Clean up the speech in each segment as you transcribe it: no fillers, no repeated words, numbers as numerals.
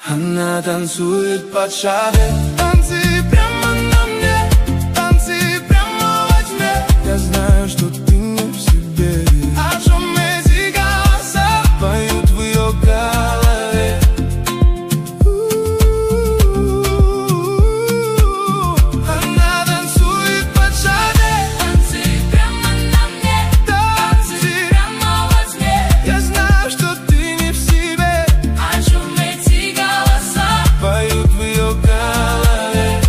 Она танцует под шаде. Танцы прямо на мне, танцы прямо во тьме. Я знаю, что ты не в себе. О чем эти голоса поют в ее голове? Она танцует под шаде. Танцы прямо на мне, танцы прямо во тьме. Я знаю, что ты не в себе. О чем эти голоса Поют в ее голове.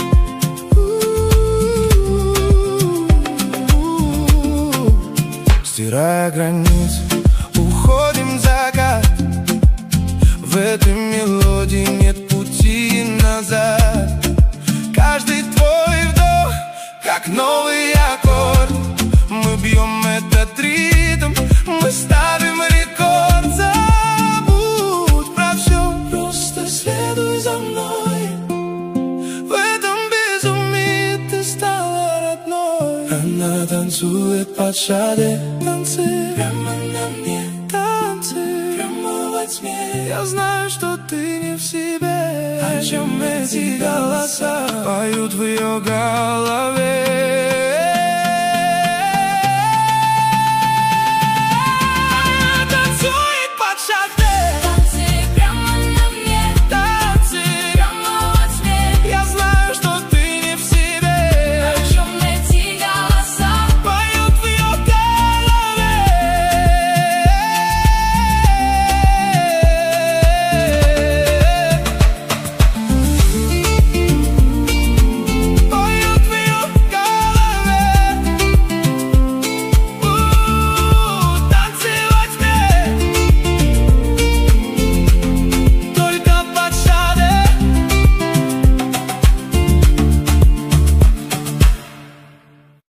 Стирая границы, уходим в закат. В этой мелодии нет пути назад. Каждый твой вдох, как новый аккорд. Мы бьем этот ритм, мы ставим рекорд. Забудь про все, просто следуй за мной. В этом безумии ты стала родной. Она танцует под шаде. Танцы прямо на мне, танцы прямо во тьме. Я знаю, что ты не в себе. О чем эти голоса поют в ее голове?